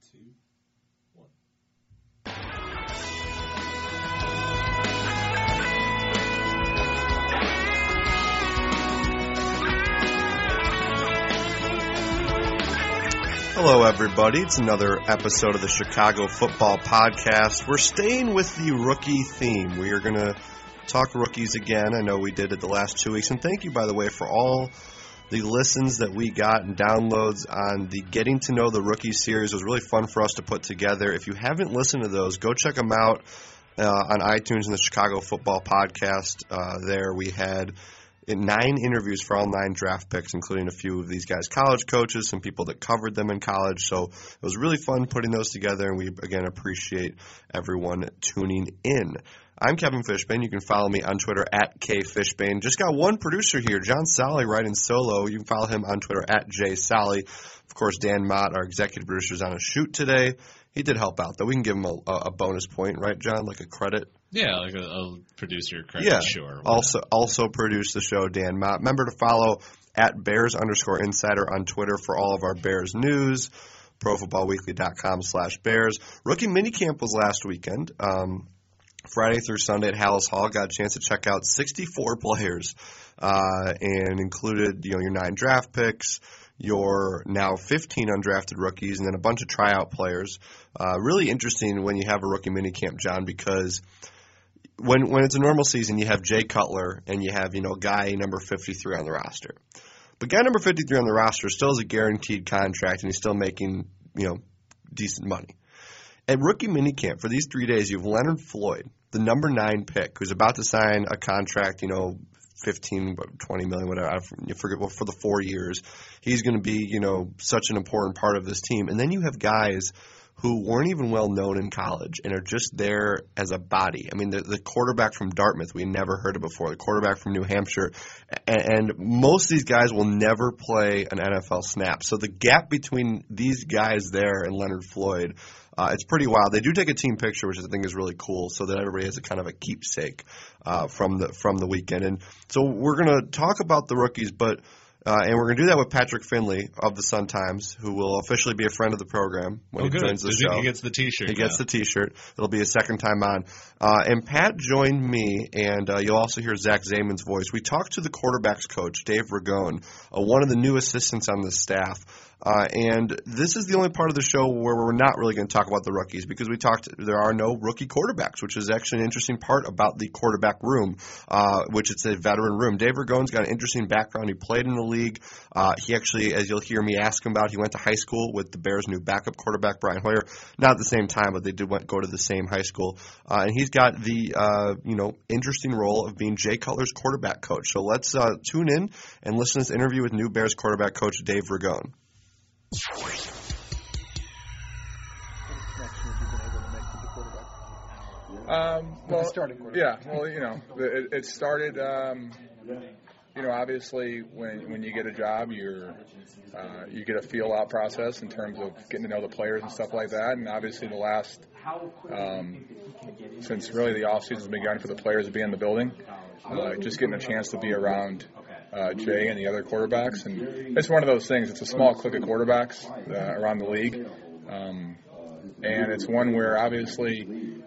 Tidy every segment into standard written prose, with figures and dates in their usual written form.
2, 1. Hello, everybody. It's another episode of the Chicago Football Podcast. We're staying with the rookie theme. We are going to talk rookies again. I know we did it the last 2 weeks. And thank you, by the way, for all the listens that we got and downloads on the Getting to Know the Rookie series. It was really fun for us to put together. If you haven't listened to those, go check them out on iTunes and the Chicago Football Podcast. There we had 9 interviews for all 9 draft picks, including a few of these guys' college coaches, some people that covered them in college. So it was really fun putting those together, and we, again, appreciate everyone tuning in. I'm Kevin Fishbane. You can follow me on Twitter at KFishbane. Just got one producer here, John Solly, writing solo. You can follow him on Twitter at JSolly. Of course, Dan Mott, our executive producer, is on a shoot today. He did help out, though. We can give him a bonus point, right, John, like a credit? Yeah, like a producer credit, sure. Also produced the show, Dan Mott. Remember to follow at Bears_Insider on Twitter for all of our Bears news, ProFootballWeekly.com/Bears. Rookie minicamp was last weekend. Friday through Sunday at Hallis Hall. Got a chance to check out 64 players and included your 9 draft picks, your now 15 undrafted rookies, and then a bunch of tryout players. Really interesting when you have a rookie minicamp, John, because when it's a normal season, you have Jay Cutler and you have, guy number 53 on the roster. But guy number 53 on the roster still has a guaranteed contract and he's still making, decent money. At rookie minicamp, for these 3 days, you have Leonard Floyd, the number 9 pick, who's about to sign a contract, 15, 20 million, whatever, I forget, for the 4 years. He's going to be, such an important part of this team. And then you have guys who weren't even well known in college and are just there as a body. I mean, the quarterback from Dartmouth we never heard of before, the quarterback from New Hampshire, and most of these guys will never play an NFL snap. So the gap between these guys there and Leonard Floyd, it's pretty wild. They do take a team picture, which I think is really cool, so that everybody has a kind of a keepsake from the weekend. And so we're going to talk about the rookies, but and we're going to do that with Patrick Finley of the Sun-Times, who will officially be a friend of the program when he joins the show. He gets the T-shirt. He gets the T-shirt. It'll be his second time on. And Pat joined me, and you'll also hear Zach Zayman's voice. We talked to the quarterbacks coach, Dave Ragone, one of the new assistants on the staff. And this is the only part of the show where we're not really going to talk about the rookies because there are no rookie quarterbacks, which is actually an interesting part about the quarterback room, which it's a veteran room. Dave Ragone's got an interesting background. He played in the league. He actually, as you'll hear me ask him about, he went to high school with the Bears' new backup quarterback, Brian Hoyer. Not at the same time, but they did go to the same high school. And he's got the, interesting role of being Jay Cutler's quarterback coach. So let's tune in and listen to this interview with new Bears quarterback coach Dave Ragone. It started. Obviously, when you get a job, you get a feel out process in terms of getting to know the players and stuff like that. And obviously, the last since really the off season has begun for the players to be in the building, just getting a chance to be around Jay and the other quarterbacks, and it's one of those things. It's a small clique of quarterbacks around the league, and it's one where obviously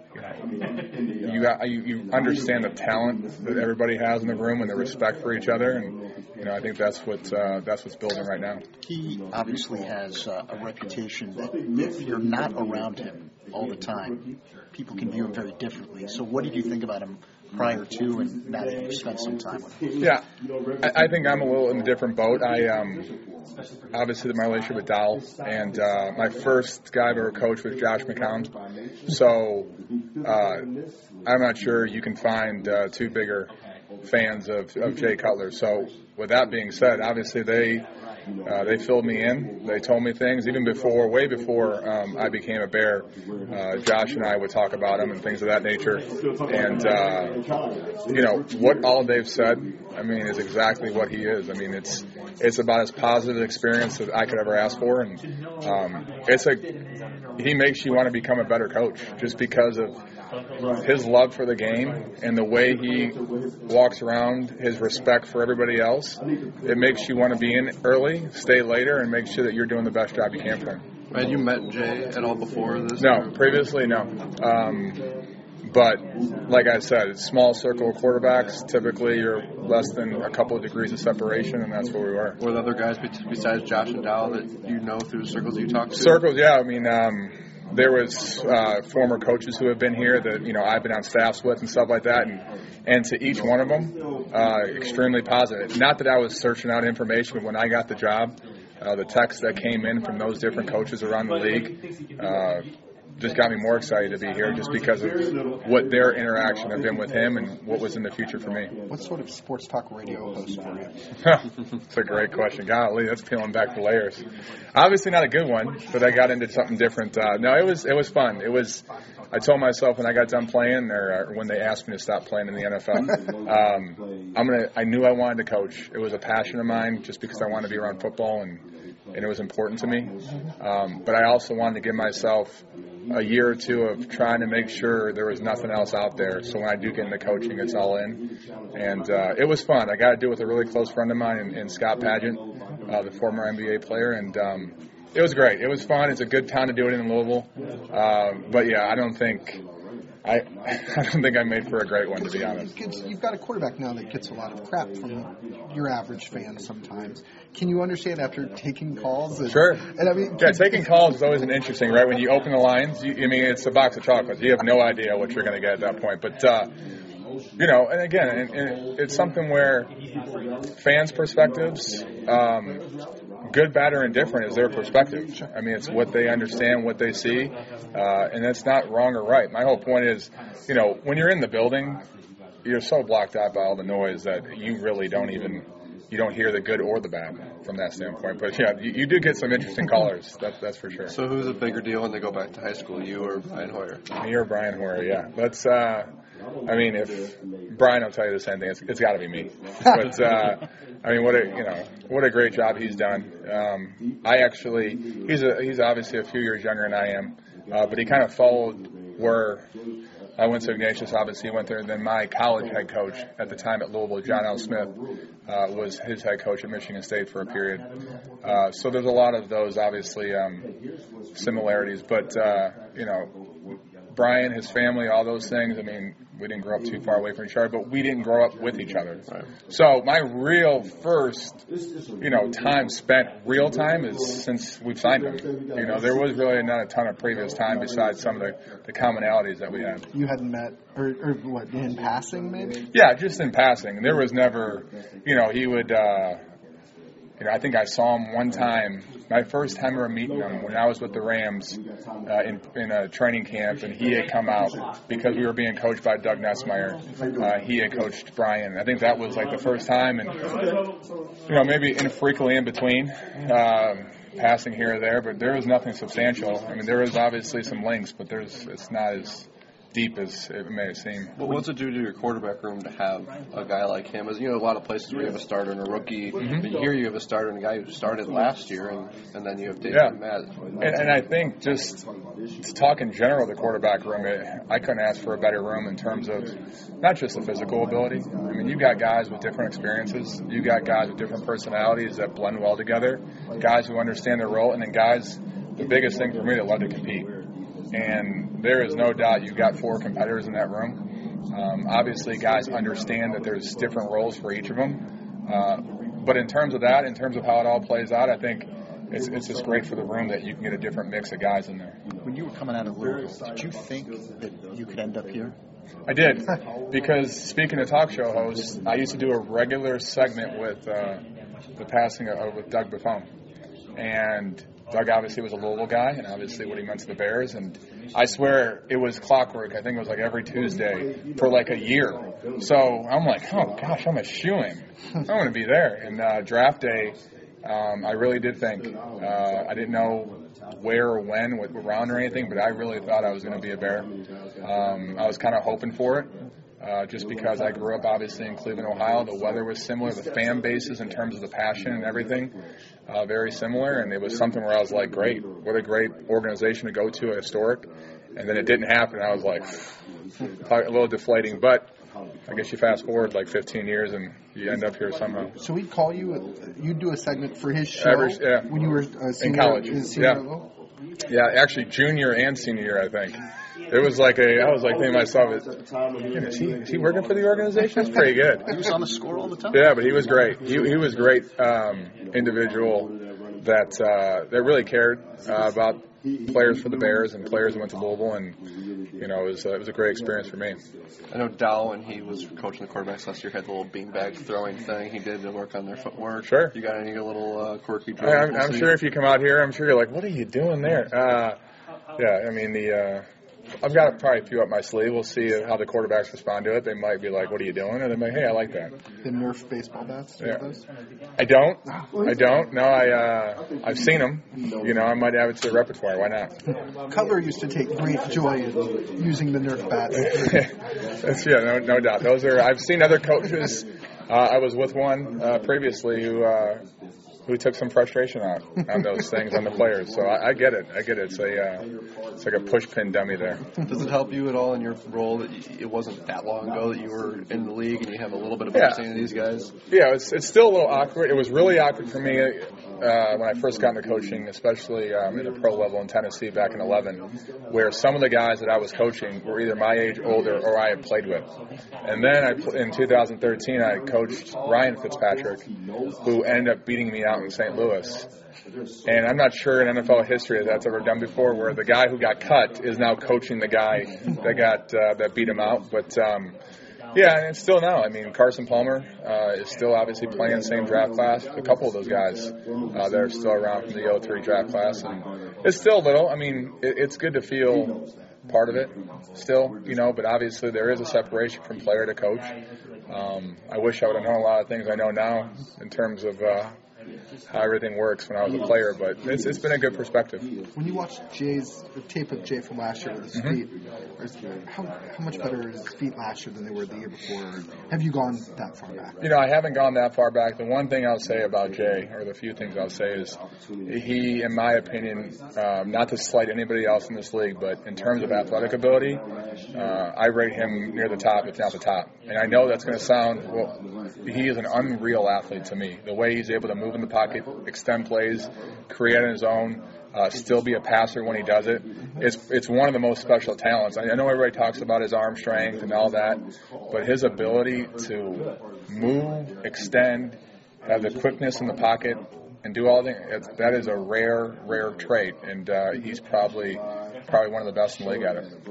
you understand the talent that everybody has in the room and the respect for each other, and I think that's what's building right now. He obviously has a reputation that if you're not around him all the time, people can view him very differently. So what did you think about him prior to and now that you've spent some time with him? Yeah, I think I'm a little in a different boat. Obviously my relationship with Dowell, and my first guy I've ever coached was Josh McCown. So I'm not sure you can find 2 bigger fans of Jay Cutler. So with that being said, obviously they filled me in. They told me things way before I became a Bear. Josh and I would talk about him and things of that nature. And what all they've said, is exactly what he is. it's about as positive an experience that I could ever ask for, and he makes you want to become a better coach just because of his love for the game and the way he walks around, his respect for everybody else. It makes you want to be in early, stay later, and make sure that you're doing the best job you can for him. Had you met Jay at all before this? No, previously, no. But like I said, it's small circle of quarterbacks. Typically, you're less than a couple of degrees of separation, and that's where we were. Were there other guys besides Josh and Dowell that you know through circles you talked to? Circles, yeah. I mean, there was former coaches who have been here that I've been on staffs with and stuff like that, and to each one of them, extremely positive. Not that I was searching out information, but when I got the job, the texts that came in from those different coaches around the league just got me more excited to be here just because of what their interaction had been with him and what was in the future for me. What sort of sports talk radio host were you? That's a great question. Golly, that's peeling back the layers. Obviously not a good one, but I got into something different. No, it was fun. I told myself when I got done playing, or when they asked me to stop playing in the NFL, I knew I wanted to coach. It was a passion of mine just because I wanted to be around football and it was important to me. But I also wanted to give myself a year or two of trying to make sure there was nothing else out there. So when I do get into coaching, it's all in. And it was fun. I got to do it with a really close friend of mine in Scott Padgett, the former NBA player. And it was great. It was fun. It's a good town to do it in Louisville. But, yeah, I don't think I made for a great one, to be honest. You've got a quarterback now that gets a lot of crap from your average fan sometimes. Can you understand after taking calls? Sure. And taking calls is always an interesting, right? When you open the lines, it's a box of chocolates. You have no idea what you're going to get at that point. But, and again, it's something where fans' perspectives, good, bad, or indifferent is their perspective. I mean, it's what they understand, what they see, and that's not wrong or right. My whole point is, when you're in the building, you're so blocked out by all the noise that you really don't hear the good or the bad from that standpoint. But, yeah, you do get some interesting callers, that's for sure. So who's a bigger deal when they go back to high school, you or Brian Hoyer? Me or Brian Hoyer, yeah. That's if Brian will tell you the same thing, it's got to be me. But what a great job he's done. He's obviously a few years younger than I am, but he kind of followed where I went to Ignatius. Obviously, he went there. And then my college head coach at the time at Louisville, John L. Smith, was his head coach at Michigan State for a period. So there's a lot of those obviously similarities, but Brian, his family, all those things. I mean, we didn't grow up too far away from each other, but we didn't grow up with each other. Right. So my real first, time spent real time is since we've signed him. There was really not a ton of previous time besides some of the commonalities that we had. You hadn't met, or what, in passing maybe? Yeah, just in passing. There was never, he would, I think I saw him one time, my first time ever meeting him, when I was with the Rams in a training camp, and he had come out because we were being coached by Doug Nessmeyer. He had coached Brian. I think that was like the first time, and maybe infrequently in between, passing here or there, but there was nothing substantial. I mean, there was obviously some links, but it's not as deep as it may seem. Well, what's it do to your quarterback room to have a guy like him? As a lot of places where you have a starter and a rookie, but here you have a starter and a guy who started last year, and then you have David and Matt. And I think just to talk in general, the quarterback room, I couldn't ask for a better room in terms of not just the physical ability. I mean, you got guys with different experiences. You got guys with different personalities that blend well together, guys who understand their role, and then guys, the biggest thing for me, that love to compete. And there is no doubt you've got 4 competitors in that room. Obviously, guys understand that there's different roles for each of them. But in terms of that, in terms of how it all plays out, I think it's just great for the room that you can get a different mix of guys in there. When you were coming out of Louisville, did you think that you could end up here? I did, because speaking of talk show hosts, I used to do a regular segment with the passing with Doug Buffon. And Doug obviously was a Louisville guy, and obviously what he meant to the Bears. And I swear it was clockwork. I think it was like every Tuesday for like a year. So I'm like, oh, gosh, I'm a shoo-in. I want to be there. And draft day, I really did think. I didn't know where or when, what round or anything, but I really thought I was going to be a Bear. I was kind of hoping for it. just because I grew up obviously in Cleveland, Ohio. The weather was similar, the fan bases in terms of the passion and everything, very similar, and it was something where I was like, great, what a great organization to go to, historic. And then it didn't happen. I was like, a little deflating, but I guess you fast forward like 15 years and you end up here somehow. So we'd call you, you'd do a segment for his show when you were in college. Senior level? Yeah, actually junior and senior year, I think. It was like I was like thinking to myself, is he working for the organization? That's pretty good. He was on the score all the time. Yeah, but he was great. He was a great individual that really cared about players for the Bears and players who went to Louisville, and it was a great experience for me. I know Dow, when he was coaching the quarterbacks last year, had the little beanbag throwing thing he did to work on their footwork. Sure. You got any little quirky drills? I'm sure if you come out here, I'm sure you're like, what are you doing there? Yeah, I mean, I've got probably a few up my sleeve. We'll see how the quarterbacks respond to it. They might be like, what are you doing? And they might, hey, I like that. The Nerf baseball bats? Yeah. I don't. No, I've seen them. I might add it to the repertoire. Why not? Cutler used to take great joy in using the Nerf bats. No doubt. I've seen other coaches. I was with one previously who took some frustration out on those things on the players. So I get it. It's like a push pin dummy there. Does it help you at all in your role that it wasn't that long ago that you were in the league and you have a little bit of understanding of these guys? Yeah, it's still a little awkward. It was really awkward for me when I first got into coaching, especially at the pro level in Tennessee back in 2011, where some of the guys that I was coaching were either my age, older, or I had played with. And then in 2013, I coached Ryan Fitzpatrick, who ended up beating me out in St. Louis. And I'm not sure in NFL history that that's ever done before, where the guy who got cut is now coaching the guy that beat him out. But yeah, and it's still now. I mean, Carson Palmer is still obviously playing the same draft class. A couple of those guys that are still around from the 03 draft class, and it's still a little. I mean, it's good to feel part of it still, but obviously there is a separation from player to coach. I wish I would have known a lot of things I know now in terms of how everything works when I was a player, but it's been a good perspective. When you watch the tape of Jay from last year with his feet, how much better are his feet last year than they were the year before? Have you gone that far back? I haven't gone that far back. The one thing I'll say about Jay, or the few things I'll say, is he, in my opinion, not to slight anybody else in this league, but in terms of athletic ability, I rate him near the top, if not the top. And I know that's going to sound, he is an unreal athlete to me. The way he's able to move in the pocket, extend plays, create on his own, still be a passer when he does it. It's one of the most special talents. I know everybody talks about his arm strength and all that, but his ability to move, extend, have the quickness in the pocket, and do all things, that is a rare trait, and he's probably one of the best in the league at it.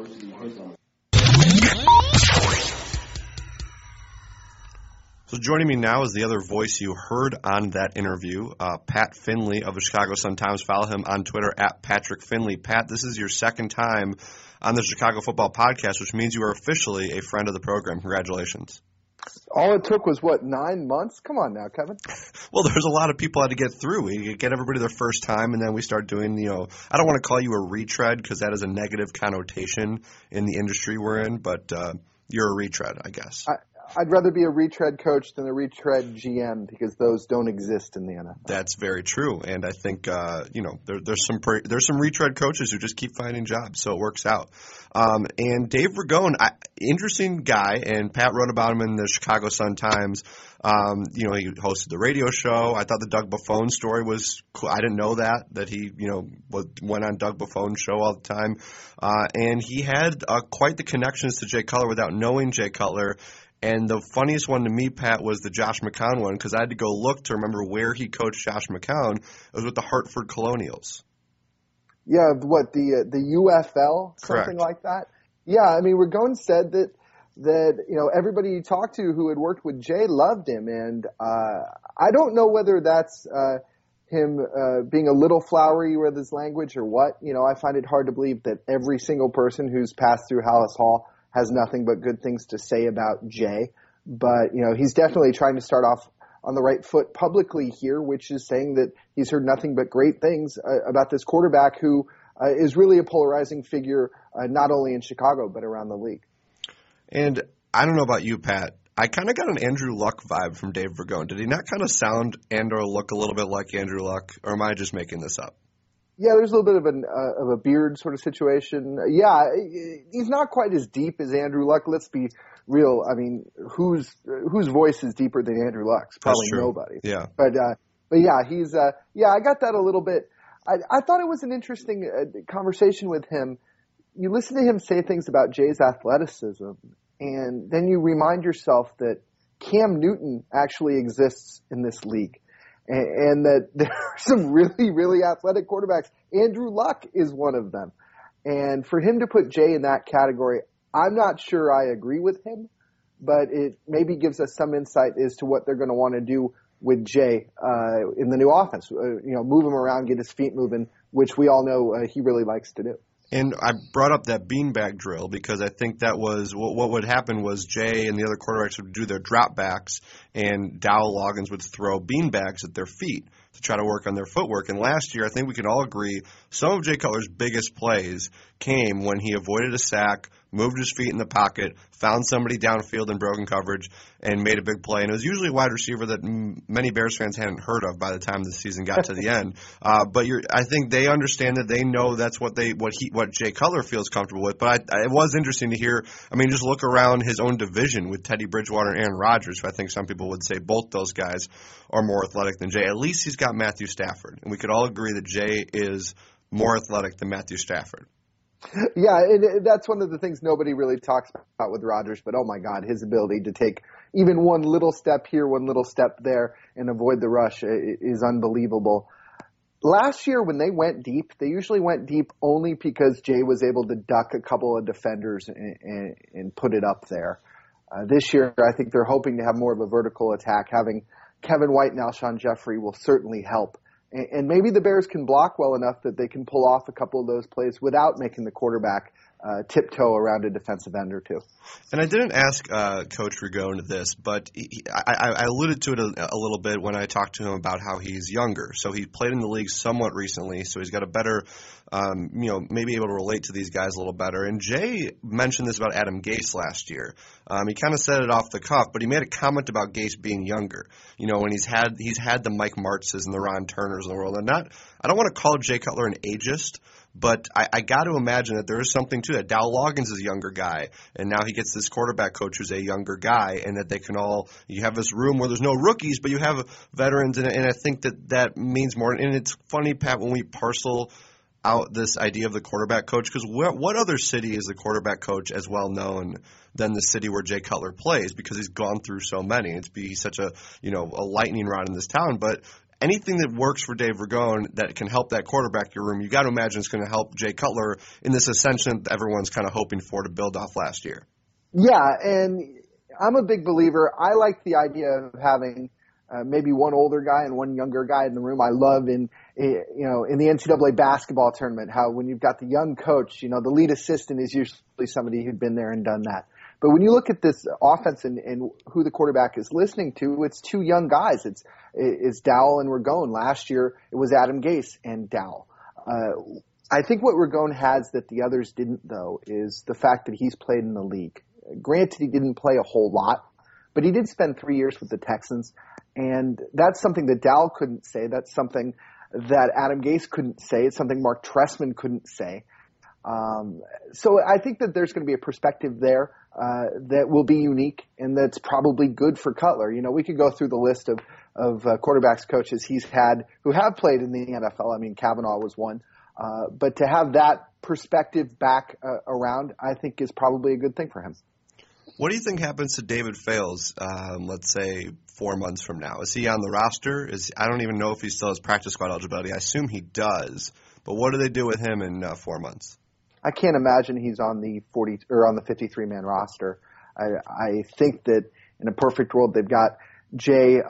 So joining me now is the other voice you heard on that interview, Pat Finley of the Chicago Sun-Times. Follow him on Twitter at Patrick Finley. Pat, this is your second time on the Chicago Football Podcast, which means you are officially a friend of the program. Congratulations. All it took was, 9 months? Come on now, Kevin. Well, there's a lot of people I had to get through. We get everybody their first time, and then we start doing, I don't want to call you a retread because that is a negative connotation in the industry we're in, but you're a retread, I guess. I'd rather be a retread coach than a retread GM because those don't exist in the NFL. That's very true, and I think there's some retread coaches who just keep finding jobs, so it works out. And Dave Ragone, interesting guy, and Pat wrote about him in the Chicago Sun-Times. He hosted the radio show. I thought the Doug Buffone story was cool. I didn't know that he went on Doug Buffone's show all the time, and he had quite the connections to Jay Cutler without knowing Jay Cutler. And the funniest one to me, Pat, was the Josh McCown one because I had to go look to remember where he coached Josh McCown. It was with the Hartford Colonials. Yeah, the UFL, something Correct. like that. Yeah, I mean, Ragone said that everybody he talked to who had worked with Jay loved him, and I don't know whether that's him being a little flowery with his language or what. I find it hard to believe that every single person who's passed through Halas Hall has nothing but good things to say about Jay. But, he's definitely trying to start off on the right foot publicly here, which is saying that he's heard nothing but great things about this quarterback who is really a polarizing figure, not only in Chicago, but around the league. And I don't know about you, Pat. I kind of got an Andrew Luck vibe from Dave Vergone. Did he not kind of sound and or look a little bit like Andrew Luck, or am I just making this up? Yeah, there's a little bit of a beard sort of situation. Yeah, he's not quite as deep as Andrew Luck. Let's be real. I mean, whose voice is deeper than Andrew Luck's? Probably nobody. Yeah. But yeah, he's I got that a little bit. I thought it was an interesting conversation with him. You listen to him say things about Jay's athleticism, and then you remind yourself that Cam Newton actually exists in this league. And that there are some really, really athletic quarterbacks. Andrew Luck is one of them. And for him to put Jay in that category, I'm not sure I agree with him, but it maybe gives us some insight as to what they're going to want to do with Jay in the new offense. Move him around, get his feet moving, which we all know he really likes to do. And I brought up that beanbag drill because I think that was what would happen was Jay and the other quarterbacks would do their drop backs, and Dowell Loggins would throw beanbags at their feet to try to work on their footwork. And last year, I think we can all agree, some of Jay Cutler's biggest plays came when he avoided a sack, moved his feet in the pocket, found somebody downfield in broken coverage, and made a big play. And it was usually a wide receiver that many Bears fans hadn't heard of by the time the season got to the end. But I think they understand that they know that's what Jay Cutler feels comfortable with. But it was interesting to hear. I mean, just look around his own division with Teddy Bridgewater and Aaron Rodgers, who I think some people would say both those guys are more athletic than Jay. At least he's got Matthew Stafford, and we could all agree that Jay is more athletic than Matthew Stafford. Yeah, and that's one of the things nobody really talks about with Rodgers, but oh my God, his ability to take even one little step here, one little step there, and avoid the rush is unbelievable. Last year when they went deep, they usually went deep only because Jay was able to duck a couple of defenders and put it up there. This year, I think they're hoping to have more of a vertical attack. Having Kevin White and Alshon Jeffrey will certainly help. And maybe the Bears can block well enough that they can pull off a couple of those plays without making the quarterback tiptoe around a defensive end or two. And I didn't ask Coach Vergone this, but I alluded to it a little bit when I talked to him about how he's younger. So he played in the league somewhat recently, so he's got a better, maybe able to relate to these guys a little better. And Jay mentioned this about Adam Gase last year. He kind of said it off the cuff, but he made a comment about Gase being younger. When he's had the Mike Martzes and the Ron Turners in the world. And I don't want to call Jay Cutler an ageist, but I got to imagine that there is something to that. Dowell Loggins is a younger guy, and now he gets this quarterback coach who's a younger guy, and that they can you have this room where there's no rookies, but you have veterans, and I think that means more. And it's funny, Pat, when we parcel out this idea of the quarterback coach, because what other city is the quarterback coach as well known than the city where Jay Cutler plays, because he's gone through so many. He's such a lightning rod in this town, but anything that works for Dave Vergone that can help that quarterback room, you got to imagine it's going to help Jay Cutler in this ascension that everyone's kind of hoping for to build off last year. Yeah, and I'm a big believer. I like the idea of having maybe one older guy and one younger guy in the room. I love in the NCAA basketball tournament how when you've got the young coach, the lead assistant is usually somebody who'd been there and done that. But when you look at this offense and who the quarterback is listening to, it's two young guys. It's Dowell and Vergone. Last year, it was Adam Gase and Dowell. I think what Vergone has that the others didn't, though, is the fact that he's played in the league. Granted, he didn't play a whole lot, but he did spend 3 years with the Texans, and that's something that Dowell couldn't say. That's something that Adam Gase couldn't say. It's something Mark Trestman couldn't say. So I think that there's going to be a perspective there that will be unique, and that's probably good for Cutler. We could go through the list of quarterbacks coaches he's had who have played in the NFL. I mean, Kavanaugh was one. But to have that perspective back around, I think is probably a good thing for him. What do you think happens to David Fales, let's say 4 months from now? Is he on the roster? I don't even know if he still has practice squad eligibility. I assume he does. But what do they do with him in 4 months? I can't imagine he's on the 53-man roster. I think that in a perfect world they've got Jay,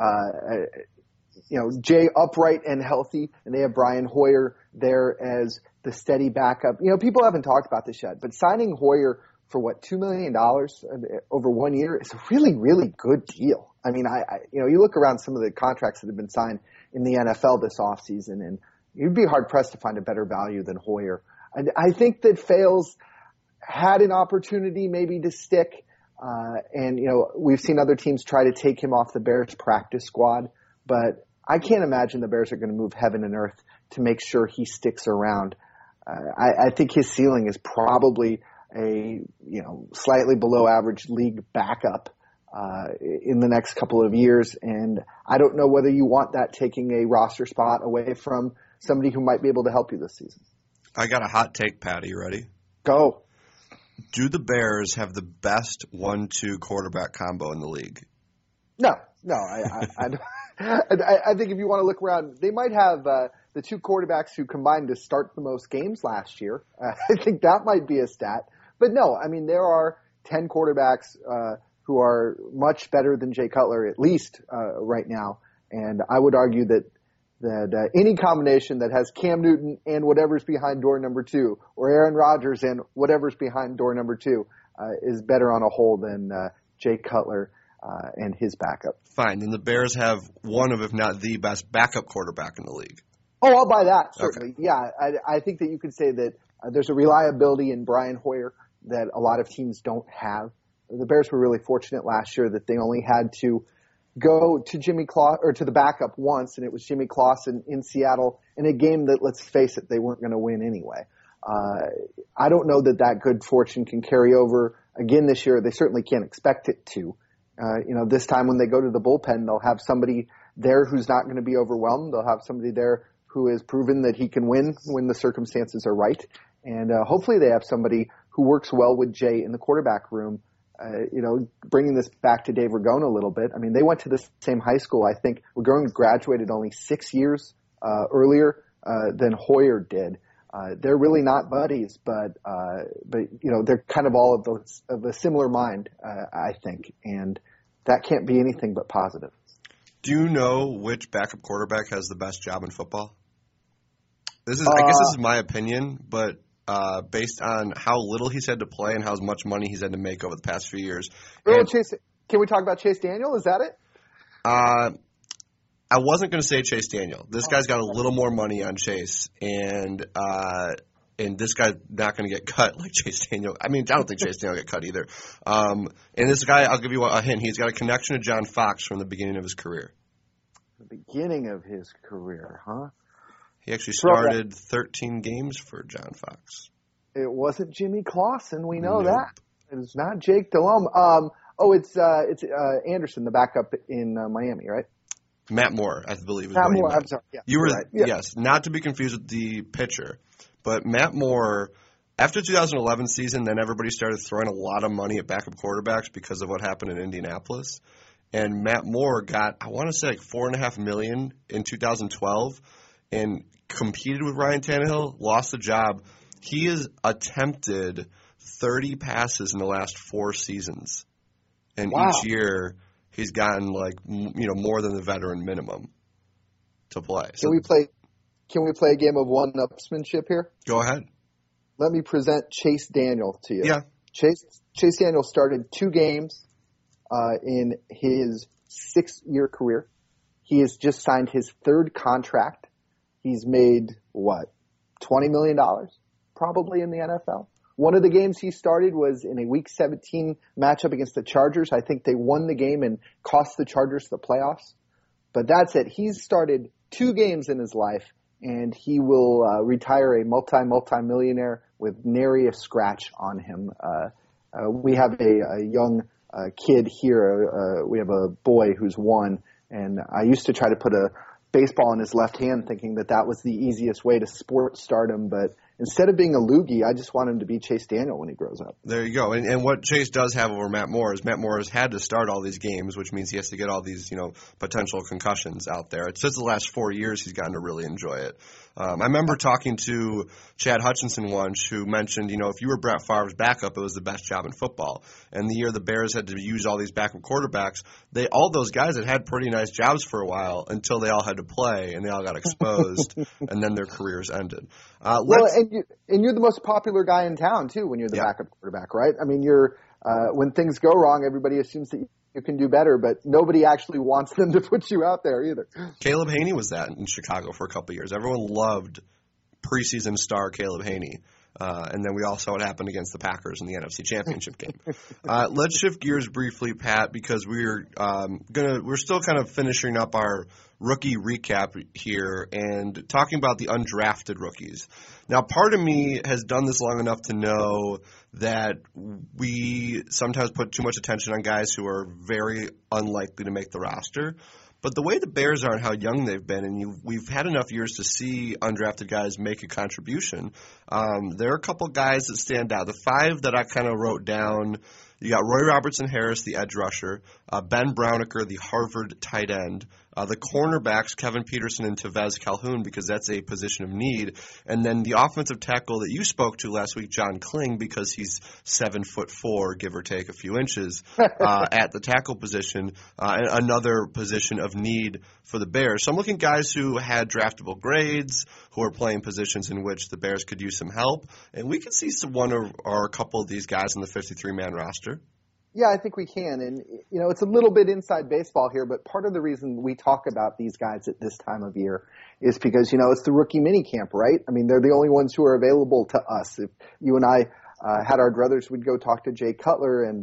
Jay upright and healthy, and they have Brian Hoyer there as the steady backup. People haven't talked about this yet, but signing Hoyer for $2 million over 1 year is a really, really good deal. I mean, you look around some of the contracts that have been signed in the NFL this offseason, and you'd be hard pressed to find a better value than Hoyer. I think that Fales had an opportunity maybe to stick. And, we've seen other teams try to take him off the Bears practice squad, but I can't imagine the Bears are going to move heaven and earth to make sure he sticks around. I think his ceiling is probably a, slightly below average league backup in the next couple of years. And I don't know whether you want that taking a roster spot away from somebody who might be able to help you this season. I got a hot take, Pat. Are you ready? Go. Do the Bears have the best 1-2 quarterback combo in the league? No. I think if you want to look around, they might have the two quarterbacks who combined to start the most games last year. I think that might be a stat. But no, I mean, there are 10 quarterbacks who are much better than Jay Cutler, at least right now. And I would argue that any combination that has Cam Newton and whatever's behind door number 2, or Aaron Rodgers and whatever's behind door number 2, is better on a whole than Jay Cutler and his backup. Fine. Then the Bears have one of, if not the best backup quarterback in the league. Oh, I'll buy that, certainly. Okay. Yeah, I think that you could say that there's a reliability in Brian Hoyer that a lot of teams don't have. The Bears were really fortunate last year that they only had to go to to the backup once, and it was Jimmy Clausen in Seattle in a game that, let's face it, they weren't going to win anyway. I don't know that good fortune can carry over again this year. They certainly can't expect it to. This time when they go to the bullpen, they'll have somebody there who's not going to be overwhelmed. They'll have somebody there who has proven that he can win when the circumstances are right. And hopefully they have somebody who works well with Jay in the quarterback room. Bringing this back to Dave Ragone a little bit. I mean, they went to the same high school. I think Ragone graduated only 6 years earlier than Hoyer did. They're really not buddies, but they're kind of all of a similar mind, I think, and that can't be anything but positive. Do you know which backup quarterback has the best job in football? I guess this is my opinion, but based on how little he's had to play and how much money he's had to make over the past few years. Can we talk about Chase Daniel? Is that it? I wasn't going to say Chase Daniel. This guy's got a little more money on Chase, and this guy's not going to get cut like Chase Daniel. I mean, I don't think Chase Daniel will get cut either. And this guy, I'll give you a hint. He's got a connection to John Fox from the beginning of his career. The beginning of his career, huh? He actually started 13 games for John Fox. It wasn't Jimmy Clausen. We know that. It's not Jake Delhomme. It's Anderson, the backup in Miami, right? Matt Moore, I believe. Matt Moore. I'm sorry. Yeah, you were right. Yeah. Yes, not to be confused with the pitcher, but Matt Moore. After 2011 season, then everybody started throwing a lot of money at backup quarterbacks because of what happened in Indianapolis. And Matt Moore got, I want to say, like $4.5 million in 2012, and competed with Ryan Tannehill, lost the job. He has attempted 30 passes in the last 4 seasons, and each year he's gotten more than the veteran minimum to play. Can we play a game of one-upsmanship here? Go ahead. Let me present Chase Daniel to you. Yeah. Chase Daniel started 2 games in his 6-year career. He has just signed his 3rd contract. He's made, $20 million probably in the NFL. One of the games he started was in a Week 17 matchup against the Chargers. I think they won the game and cost the Chargers the playoffs. But that's it. He's started 2 games in his life, and he will retire a multi-millionaire with nary a scratch on him. We have a young kid here. We have a boy who's 1, and I used to try to put a baseball in his left hand thinking that was the easiest way to sports stardom, but instead of being a loogie, I just want him to be Chase Daniel when he grows up. There you go. And what Chase does have over Matt Moore is Matt Moore has had to start all these games, which means he has to get all these, potential concussions out there. It's just the last 4 years he's gotten to really enjoy it. I remember talking to Chad Hutchinson once, who mentioned, if you were Brett Favre's backup, it was the best job in football. And the year the Bears had to use all these backup quarterbacks, all those guys had pretty nice jobs for a while until they all had to play and they all got exposed, and then their careers ended. And you're the most popular guy in town too when you're the backup quarterback, right? I mean, you're when things go wrong, everybody assumes that you can do better, but nobody actually wants them to put you out there either. Caleb Haney was that in Chicago for a couple of years. Everyone loved preseason star Caleb Haney. And then we all saw what happened against the Packers in the NFC Championship game. Let's shift gears briefly, Pat, because we're still kind of finishing up our rookie recap here and talking about the undrafted rookies. Now, part of me has done this long enough to know that we sometimes put too much attention on guys who are very unlikely to make the roster. But the way the Bears are and how young they've been, and we've had enough years to see undrafted guys make a contribution, there are a couple guys that stand out. The 5 that I kind of wrote down, you got Roy Robertson-Harris, the edge rusher, Ben Browniker, the Harvard tight end, the cornerbacks, Kevin Peterson and Tevez Calhoun, because that's a position of need, and then the offensive tackle that you spoke to last week, John Kling, because he's 7'4", give or take a few inches, at the tackle position, another position of need for the Bears. So I'm looking at guys who had draftable grades, who are playing positions in which the Bears could use some help, and we could see one or a couple of these guys on the 53-man roster. Yeah, I think we can. And, it's a little bit inside baseball here, but part of the reason we talk about these guys at this time of year is because, it's the rookie minicamp, right? I mean, they're the only ones who are available to us. If you and I had our druthers, we'd go talk to Jay Cutler and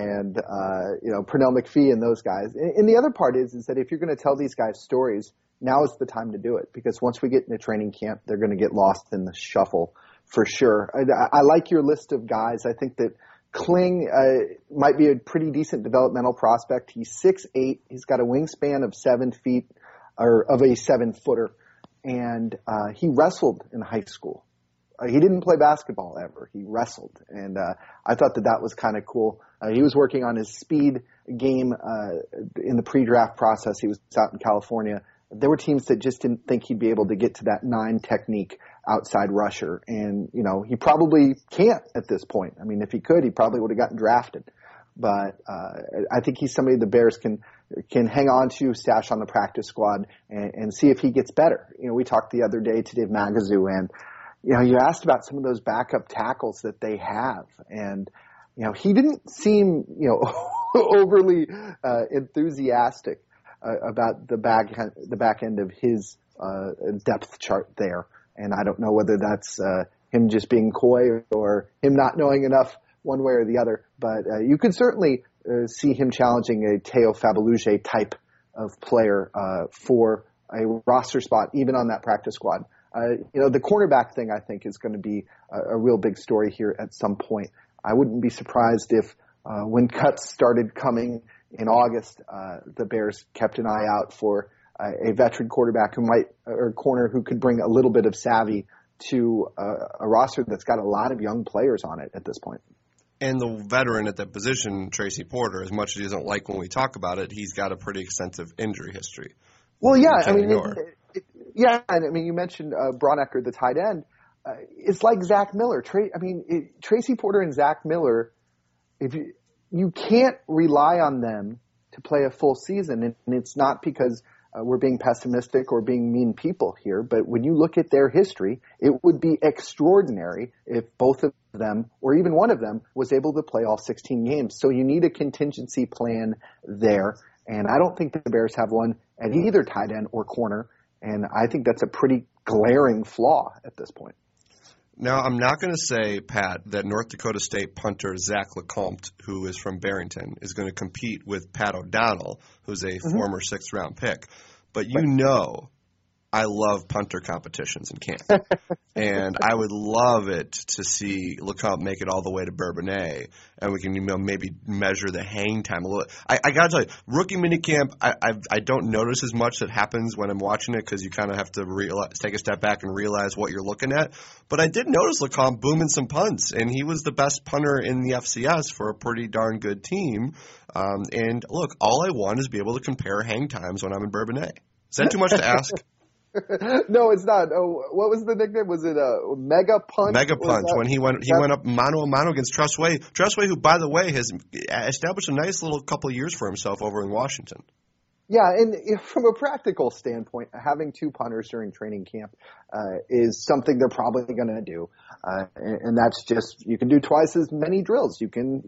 Pernell McPhee and those guys. And the other part is that if you're going to tell these guys stories, now is the time to do it, because once we get into training camp, they're going to get lost in the shuffle for sure. I like your list of guys. I think that Kling might be a pretty decent developmental prospect. He's 6'8". He's got a wingspan of 7 feet, or of a 7-footer, and he wrestled in high school. He didn't play basketball ever. He wrestled, and I thought that was kind of cool. He was working on his speed game in the pre-draft process. He was out in California. There were teams that just didn't think he'd be able to get to that 9 technique outside rusher. And, he probably can't at this point. I mean, if he could, he probably would have gotten drafted. But I think he's somebody the Bears can hang on to, stash on the practice squad, and see if he gets better. We talked the other day to Dave Magazu, and, you asked about some of those backup tackles that they have. And, he didn't seem, overly enthusiastic about the back end of his depth chart there. And I don't know whether that's him just being coy or him not knowing enough one way or the other. But you could certainly see him challenging a Teo Fabaluge type of player for a roster spot, even on that practice squad. The cornerback thing, I think, is going to be a real big story here at some point. I wouldn't be surprised if when cuts started coming in August, the Bears kept an eye out for a veteran quarterback or corner who could bring a little bit of savvy to a roster that's got a lot of young players on it at this point. And the veteran at that position, Tracy Porter, as much as he doesn't like when we talk about it, he's got a pretty extensive injury history. Well, yeah, I mean, you mentioned Braunecker, the tight end. It's like Zach Miller. Tracy Porter and Zach Miller, if you can't rely on them to play a full season, and it's not because we're being pessimistic or being mean people here, but when you look at their history, it would be extraordinary if both of them, or even one of them, was able to play all 16 games. So you need a contingency plan there, and I don't think the Bears have one at either tight end or corner, and I think that's a pretty glaring flaw at this point. Now, I'm not going to say, Pat, that North Dakota State punter Zach LeCompte, who is from Barrington, is going to compete with Pat O'Donnell, who's a former 6th-round pick. But I love punter competitions in camp. And I would love it to see LeCompte make it all the way to Bourbonnais, and we can maybe measure the hang time a little. I got to tell you, rookie minicamp, I don't notice as much that happens when I'm watching it, because you kind of have to take a step back and realize what you're looking at. But I did notice LeCompte booming some punts, and he was the best punter in the FCS for a pretty darn good team. And look, all I want is to be able to compare hang times when I'm in Bourbonnais. Is that too much to ask? No, it's not. Oh, what was the nickname? Was it a Mega Punch? Mega Punch, when he went up mano a mano against Tressway. Tressway, who, by the way, has established a nice little couple of years for himself over in Washington. Yeah, and from a practical standpoint, having 2 punters during training camp is something they're probably going to do. And that's just, you can do twice as many drills. You can,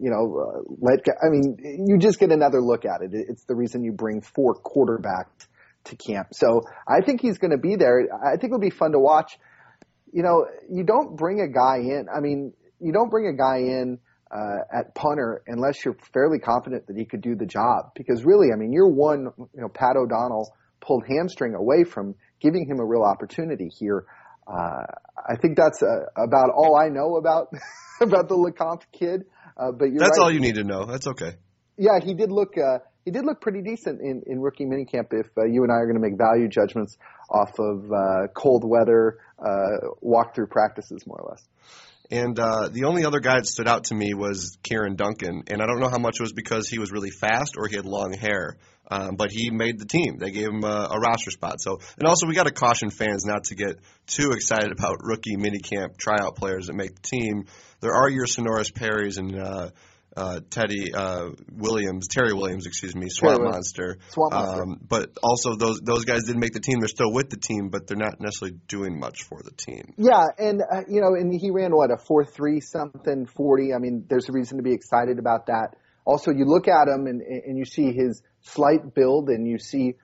you just get another look at it. It's the reason you bring 4 quarterbacks to camp. So I think he's going to be there. I think it'll be fun to watch. you don't bring a guy in. I mean, you don't bring a guy in at punter unless you're fairly confident that he could do the job. Because really, I mean, Pat O'Donnell pulled hamstring away from giving him a real opportunity here. I think that's about all I know about the LeCompte kid. But that's right. all you need to know. That's okay. Yeah, he did look pretty decent in rookie minicamp. If you and I are going to make value judgments off of cold weather walkthrough practices, more or less. And the only other guy that stood out to me was Kieran Duncan, and I don't know how much it was because he was really fast or he had long hair, but he made the team. They gave him a roster spot. So, and also we got to caution fans not to get too excited about rookie minicamp tryout players that make the team. There are your Sonoris Perrys and Terry Williams, Swamp Monster. But also those guys didn't make the team. They're still with the team, but they're not necessarily doing much for the team. Yeah, and and he ran a 4.3 something 40. I mean, there's a reason to be excited about that. Also, you look at him and you see his slight build, and you see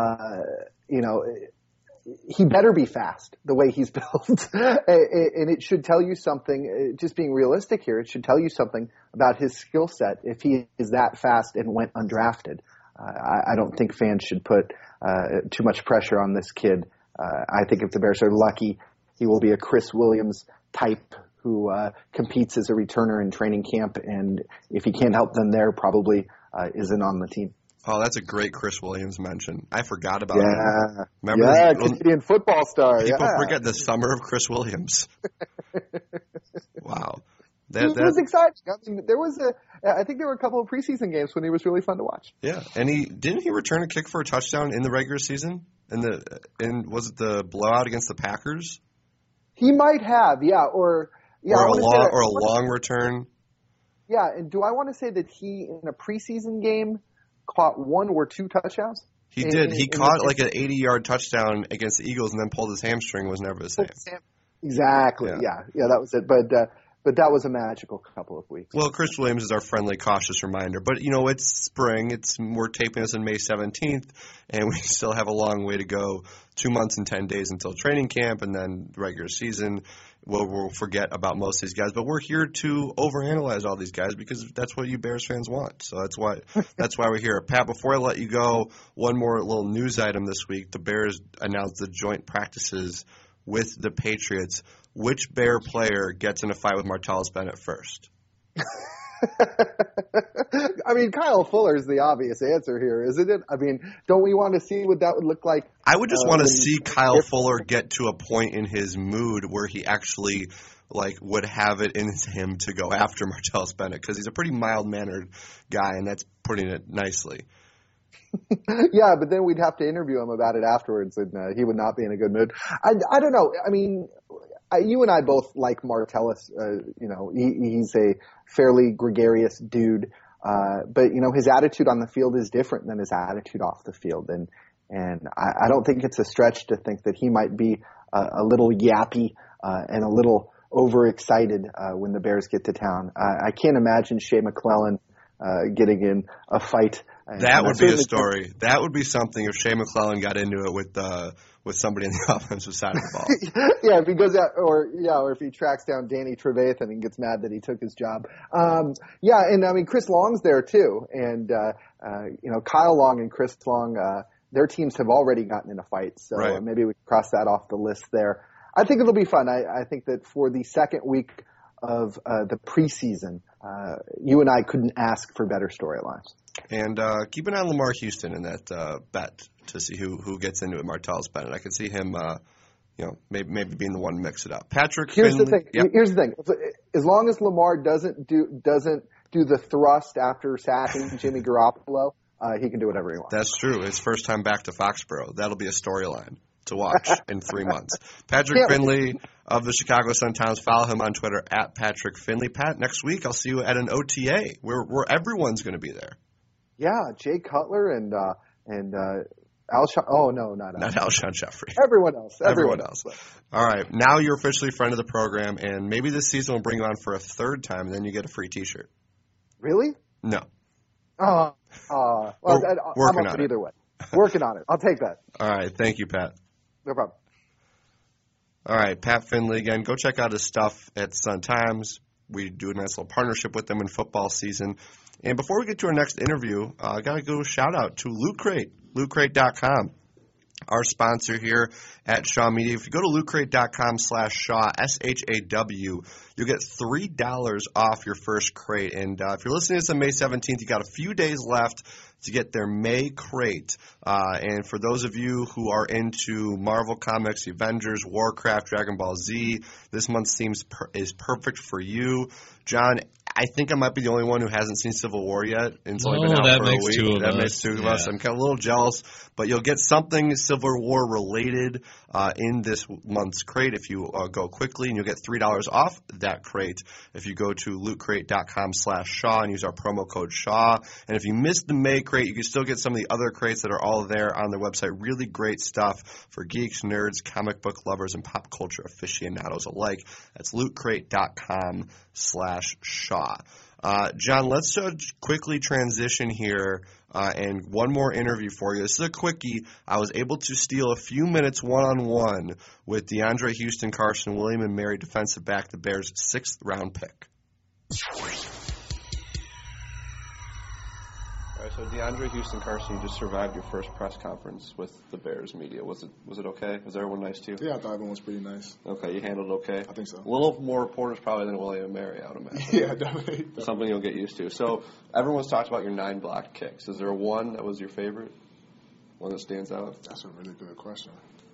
he better be fast the way he's built. And it should tell you something, just being realistic here, it should tell you something about his skill set if he is that fast and went undrafted. I don't think fans should put too much pressure on this kid. I think if the Bears are lucky, he will be a Chris Williams type who competes as a returner in training camp. And if he can't help them there, probably isn't on the team. Oh, that's a great Chris Williams mention. I forgot about him. Remember Canadian football star. People forget the summer of Chris Williams. Wow. It was exciting. I mean, I think there were a couple of preseason games when he was really fun to watch. Yeah, and didn't he return a kick for a touchdown in the regular season? Was it the blowout against the Packers? He might have, or a long return. Yeah, and do I want to say that he in a preseason game caught one or two touchdowns? He did. He caught like an 80-yard touchdown against the Eagles and then pulled his hamstring. Was never the same. Exactly. Yeah, that was it. But that was a magical couple of weeks. Well, Chris Williams is our friendly, cautious reminder. But, it's spring. We're taping this on May 17th, and we still have a long way to go. 2 months and 10 days until training camp and then regular season. We'll forget about most of these guys. But we're here to overanalyze all these guys because that's what you Bears fans want. So that's why we're here. Pat, before I let you go, one more little news item this week. The Bears announced the joint practices with the Patriots. Which Bear player gets in a fight with Martellus Bennett first? I mean, Kyle Fuller is the obvious answer here, isn't it? I mean, don't we want to see what that would look like? I would just want to see Kyle Fuller get to a point in his mood where he actually would have it in him to go after Martellus Bennett because he's a pretty mild-mannered guy, and that's putting it nicely. Yeah, but then we'd have to interview him about it afterwards, and he would not be in a good mood. I don't know. I mean, you and I both like Martellus. He's a fairly gregarious dude, but his attitude on the field is different than his attitude off the field, and I don't think it's a stretch to think that he might be a little yappy and a little overexcited when the Bears get to town. I can't imagine Shea McClellin getting in a fight. That would be a story. That would be something if Shea McClellin got into it with somebody on the offensive side of the ball. Yeah, if he goes out, or if he tracks down Danny Trevathan and gets mad that he took his job. And I mean Chris Long's there too, and Kyle Long and Chris Long, their teams have already gotten in a fight, so right. Maybe we can cross that off the list there. I think it'll be fun. I think that for the second week of the preseason, you and I couldn't ask for better storylines. And keep an eye on Lamar Houston in that bet to see who gets into it. Martellus Bennett. I could see him, maybe being the one to mix it up. Patrick. Here's Finley. the thing. Yep. Here's the thing. As long as Lamar doesn't do the thrust after sacking Jimmy Garoppolo, he can do whatever he wants. That's true. His first time back to Foxborough. That'll be a storyline to watch in 3 months. Patrick Finley of the Chicago Sun-Times. Follow him on Twitter at Patrick Finley. Pat, next week I'll see you at an OTA where everyone's going to be there. Yeah, Jay Cutler and Alshon. Oh no, not Alshon Jeffrey. Everyone else. All right, now you're officially a friend of the program, and maybe this season we'll bring you on for a third time, and then you get a free T-shirt. Really? No. Well, working I'm on it either way. Working on it. I'll take that. All right, thank you, Pat. No problem. All right, Pat Finley again. Go check out his stuff at Sun-Times. We do a nice little partnership with them in football season. And before we get to our next interview, I got to go shout out to Loot Crate, lootcrate.com. Our sponsor here at Shaw Media. If you go to lootcrate.com/Shaw, SHAW, you'll get $3 off your first crate. And if you're listening to this on May 17th, you got a few days left to get their May crate. And for those of you who are into Marvel Comics, the Avengers, Warcraft, Dragon Ball Z, this month's theme is perfect for you. John, I think I might be the only one who hasn't seen Civil War yet. It's only been out for a week. That makes two of us. I'm kind of a little jealous, but you'll get something Civil War related in this month's crate if you go quickly, and you'll get $3 off that crate if you go to lootcrate.com/Shaw and use our promo code Shaw. And if you missed the May crate, you can still get some of the other crates that are all there on their website. Really great stuff for geeks, nerds, comic book lovers, and pop culture aficionados alike. That's lootcrate.com/Shaw. John, let's quickly transition here and one more interview for you. This is a quickie. I was able to steal a few minutes one-on-one with DeAndre Houston Carson, William & Mary defensive back, the Bears' 6th-round pick. All right, so DeAndre Houston Carson, you just survived your first press conference with the Bears media. Was it okay? Was everyone nice to you? Yeah, I thought everyone was pretty nice. Okay, you handled it okay? I think so. A little more reporters probably than William & Mary, I would imagine. Yeah, definitely. Something you'll get used to. So everyone's talked about your 9 blocked kicks. Is there one that was your favorite? One that stands out? That's a really good question.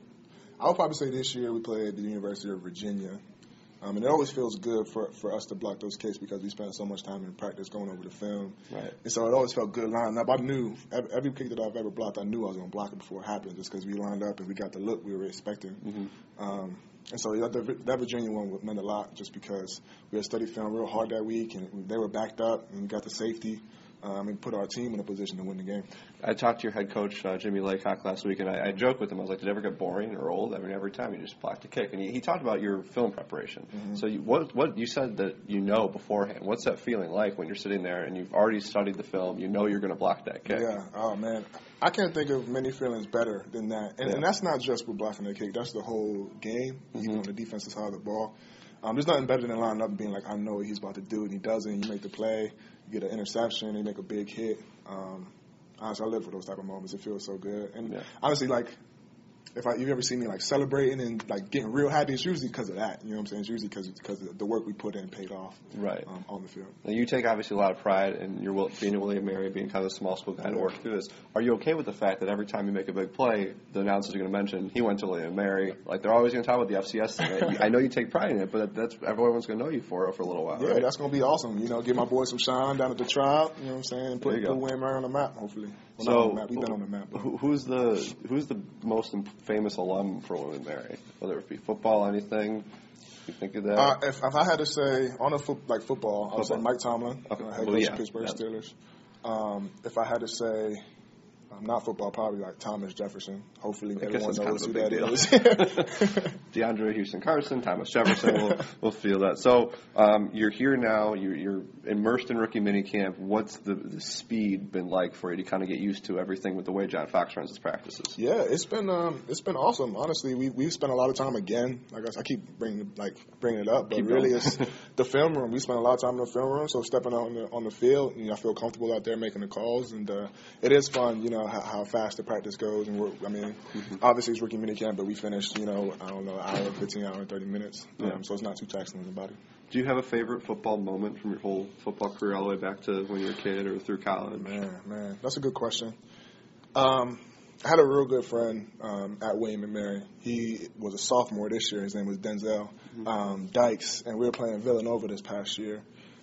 I would probably say this year we played at the University of Virginia. And it always feels good for us to block those kicks because we spent so much time in practice going over the film. Right. And so it always felt good lining up. I knew every kick that I've ever blocked, I knew I was going to block it before it happened just because we lined up and we got the look we were expecting. Mm-hmm. And so that Virginia one meant a lot just because we had studied film real hard that week and they were backed up and we got the safety. And put our team in a position to win the game. I talked to your head coach, Jimmy Laycock, last week, and I joked with him. I was like, did it ever get boring or old? I mean, every time you just blocked a kick. And he talked about your film preparation. Mm-hmm. So what you said that you know beforehand. What's that feeling like when you're sitting there and you've already studied the film, you know you're going to block that kick? Yeah. Oh, man. I can't think of many feelings better than that. And that's not just with blocking the kick. That's the whole game, even on the defensive side of the ball. There's nothing better than lining up and being like, I know what he's about to do, and he doesn't. You make the play, you get an interception, you make a big hit. Honestly, I live for those type of moments. It feels so good. And honestly, like, if you ever see me like celebrating and like getting real happy, it's usually because of that. You know what I'm saying? It's usually because the work we put in paid off. Right. On the field. Now you take obviously a lot of pride in your being a William & Mary, being kind of a small school guy to work through this. Are you okay with the fact that every time you make a big play, the announcers are going to mention he went to William & Mary? Like they're always going to talk about the FCS thing. I know you take pride in it, but that's everyone's going to know you for a little while. Yeah, right? That's going to be awesome. You know, give my boys some shine down at the Tribe. You know what I'm saying? And put William & Mary on the map, hopefully. Well, not on the map. We've been on the map. Who's the most famous alum for William & Mary? Whether it be football, anything, you think of that? If I had to say on football, I would say Mike Tomlin, head coach of Pittsburgh Steelers. If I had to say not football, probably like Thomas Jefferson. Hopefully everyone knows who that is. DeAndre Houston Carson, Thomas Jefferson, we'll feel that. So you're here now, you're immersed in rookie minicamp. What's the speed been like for you to kind of get used to everything with the way John Fox runs his practices? Yeah, it's been awesome. Honestly, we've spent a lot of time again. Like I keep bringing it up, but really it's the film room. We spent a lot of time in the film room, so stepping out on the field, I feel comfortable out there making the calls, and it is fun, how fast the practice goes. And obviously it's rookie minicamp, but we finished, I don't know, hour, 15, hour, 30 minutes. So it's not too taxing on the body. Do you have a favorite football moment from your whole football career all the way back to when you were a kid or through college? Man, that's a good question. I had a real good friend at William & Mary. He was a sophomore this year. His name was Denzel Dykes, and we were playing Villanova this past year.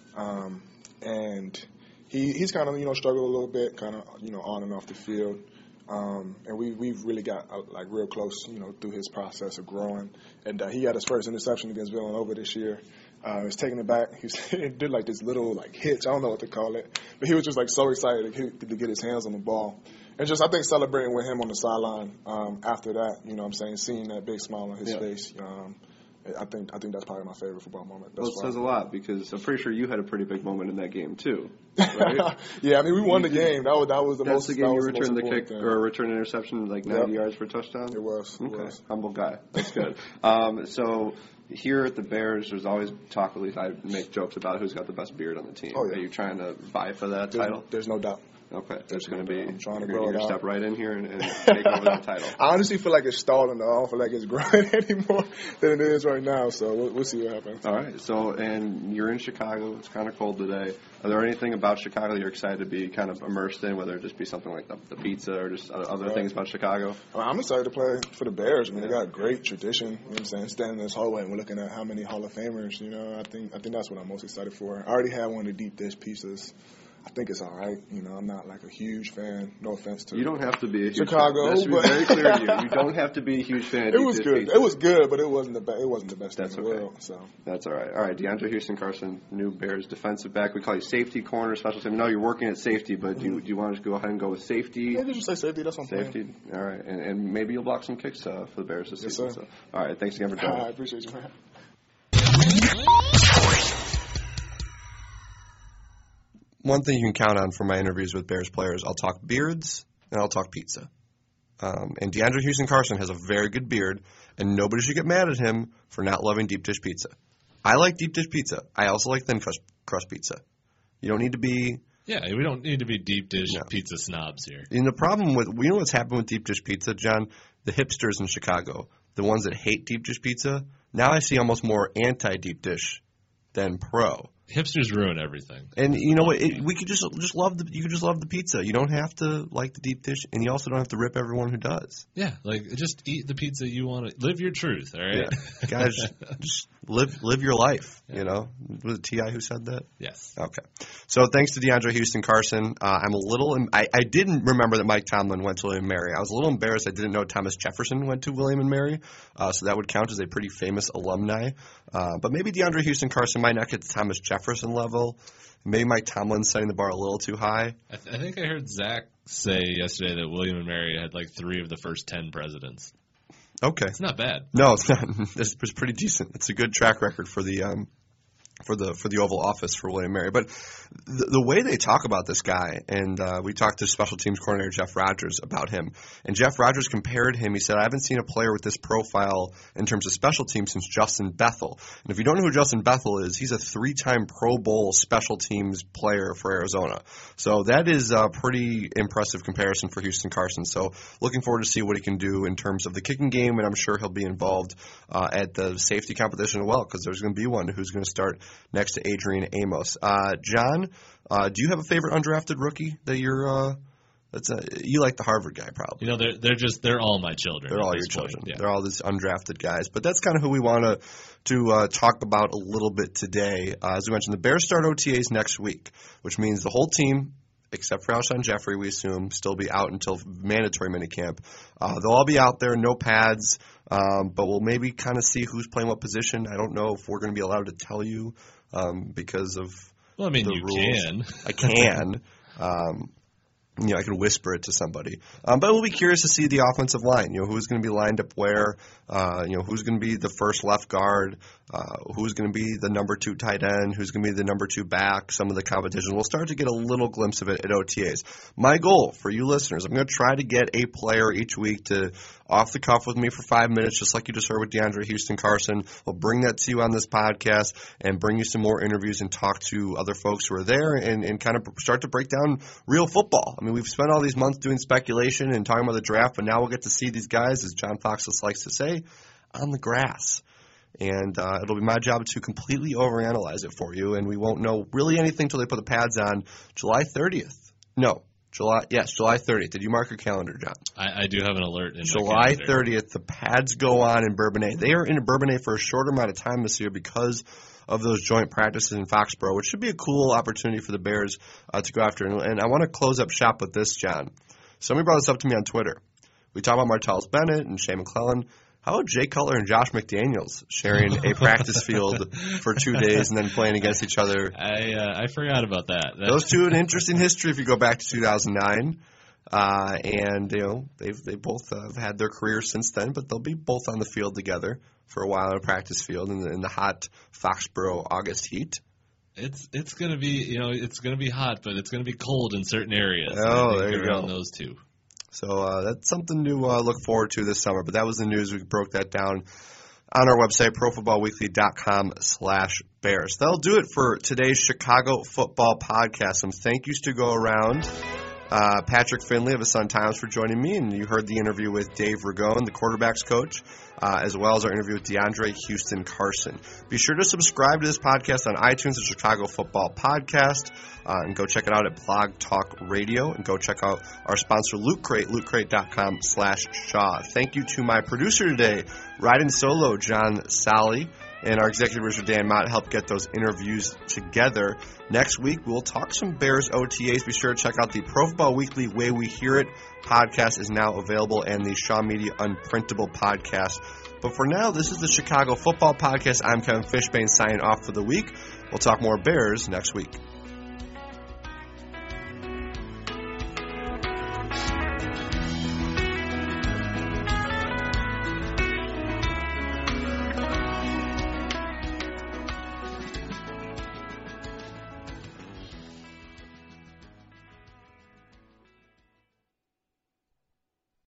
And he's kind of, struggled a little bit, kind of, on and off the field. And we've really got, real close, through his process of growing. And he had his first interception against Villanova this year. He was taking it back. He did, this little, hitch. I don't know what to call it. But he was just, so excited to get his hands on the ball. And just, I think, celebrating with him on the sideline after that, seeing that big smile on his face. I think that's probably my favorite football moment. Well, it says a lot because I'm pretty sure you had a pretty big moment in that game too, right? Yeah, I mean we won the game. That was the most. That's the game you returned the kick thing. or returned interception like 90 yards for a touchdown. It was. Okay, humble guy. That's good. So here at the Bears, there's always talk. At least I make jokes about who's got the best beard on the team. Oh, yeah. Are you trying to vie for that title? There's no doubt. Okay, there's going to be. I'm trying to you're grow it going to out. step right in here and take over that title. I honestly feel like it's stalling though. I don't feel like it's growing any more than it is right now. So we'll see what happens. All right. So, and you're in Chicago. It's kind of cold today. Are there anything about Chicago you're excited to be kind of immersed in, whether it just be something like the pizza or just other things about Chicago? I'm excited to play for the Bears. I mean, they got great tradition. You know what I'm saying? Standing in this hallway and we're looking at how many Hall of Famers. You know, I think that's what I'm most excited for. I already had one of the deep dish pizzas. I think it's all right. You know, I'm not like a huge fan. No offense to you. Don't have to be a huge Chicago. Fan. That should be very clear to you. You don't have to be a huge fan. It was good. Pizza. It was good, but it wasn't the best That's thing in okay. the world. So that's all right. All right, DeAndre Houston Carson, new Bears defensive back. We call you safety, corner, special team. No, you're working at safety, but do you want to go ahead and go with safety? maybe just say safety. That's what I'm Safety. All right, and maybe you'll block some kicks for the Bears this season. Sir. So, all right, thanks again for joining. I appreciate you, man. One thing you can count on for my interviews with Bears players, I'll talk beards and I'll talk pizza. And DeAndre Houston Carson has a very good beard, and nobody should get mad at him for not loving deep dish pizza. I like deep dish pizza. I also like thin crust pizza. You don't need to be... Yeah, we don't need to be deep dish pizza snobs here. And the problem with... We know what's happened with deep dish pizza, John? The hipsters in Chicago, the ones that hate deep dish pizza, now I see almost more anti-deep dish than pro. Hipsters ruin everything. And you know what? We could just love the. You could just love the pizza. You don't have to like the deep dish, and you also don't have to rip everyone who does. Yeah, like just eat the pizza you want to. Live your truth, all right? Yeah. Guys, just live your life. Yeah. You know, was it T.I. who said that? Yes. Okay. So thanks to DeAndre Houston Carson. I'm a little. I didn't remember that Mike Tomlin went to William & Mary. I was a little embarrassed. I didn't know Thomas Jefferson went to William & Mary. So that would count as a pretty famous alumni. But maybe DeAndre Houston Carson might not get to Thomas Jefferson level. Maybe Mike Tomlin's setting the bar a little too high. I think I heard Zach say yesterday that William & Mary had like 3 of the first 10 presidents. Okay. It's not bad. No, it's not. It's pretty decent. It's a good track record for the Oval Office for William & Mary. But the way they talk about this guy, and we talked to special teams coordinator Jeff Rogers about him, and Jeff Rogers compared him. He said, I haven't seen a player with this profile in terms of special teams since Justin Bethel. And if you don't know who Justin Bethel is, he's a 3-time Pro Bowl special teams player for Arizona. So that is a pretty impressive comparison for Houston Carson. So looking forward to see what he can do in terms of the kicking game, and I'm sure he'll be involved at the safety competition as well, because there's going to be one who's going to start next to Adrian Amos. John, do you have a favorite undrafted rookie that you're you like the Harvard guy probably? You know, they're all my children. They're all your children. Yeah. They're all these undrafted guys. But that's kind of who we want to talk about a little bit today. As we mentioned, the Bears start OTAs next week, which means the whole team, except for Alshon Jeffrey, we assume, still be out until mandatory minicamp. They'll all be out there, no pads, but we'll maybe kind of see who's playing what position. I don't know if we're going to be allowed to tell you because of well, I mean, the you rules. can. I can. I can whisper it to somebody. But we'll be curious to see the offensive line. Who's going to be lined up where, who's going to be the first left guard, who's going to be the number 2 tight end, who's going to be the number 2 back, some of the competition. We'll start to get a little glimpse of it at OTAs. My goal for you listeners, I'm going to try to get a player each week to off the cuff with me for 5 minutes, just like you just heard with DeAndre Houston Carson. We'll bring that to you on this podcast and bring you some more interviews and talk to other folks who are there and kind of start to break down real football. I mean, we've spent all these months doing speculation and talking about the draft, but now we'll get to see these guys, as John Fox likes to say, on the grass. And it'll be my job to completely overanalyze it for you, and we won't know really anything until they put the pads on July 30th. No. July 30th. Did you mark your calendar, John? I do have an alert in July my 30th, the pads go on in Bourbonnais. They are in Bourbonnais for a shorter amount of time this year because of those joint practices in Foxborough, which should be a cool opportunity for the Bears to go after. And I want to close up shop with this, John. Somebody brought this up to me on Twitter. We talk about Martellus Bennett and Shea McClellan. How about Jay Cutler and Josh McDaniels sharing a practice field for 2 days and then playing against each other? I forgot about that. Those two, an interesting history if you go back to 2009. And they both have had their careers since then, but they'll be both on the field together. for a while in a practice field in the hot Foxborough August heat. It's gonna be it's gonna be hot, but it's gonna be cold in certain areas. Oh, there you around go. Those two. So that's something to look forward to this summer. But that was the news. We broke that down on our website, profootballweekly.com/Bears. That'll do it for today's Chicago Football Podcast. Some thank yous to go around. Patrick Finley of the Sun-Times for joining me, and you heard the interview with Dave Ragone, the quarterback's coach, as well as our interview with DeAndre Houston Carson. Be sure to subscribe to this podcast on iTunes, the Chicago Football Podcast, and go check it out at Blog Talk Radio, and go check out our sponsor, Loot Crate, lootcrate.com/Shaw. Thank you to my producer today, riding solo, John Sally, and our executive producer, Dan Mott, helped get those interviews together. Next week, we'll talk some Bears OTAs. Be sure to check out the Pro Football Weekly Way We Hear It podcast is now available, and the Shaw Media Unprintable podcast. But for now, this is the Chicago Football Podcast. I'm Kevin Fishbane signing off for the week. We'll talk more Bears next week.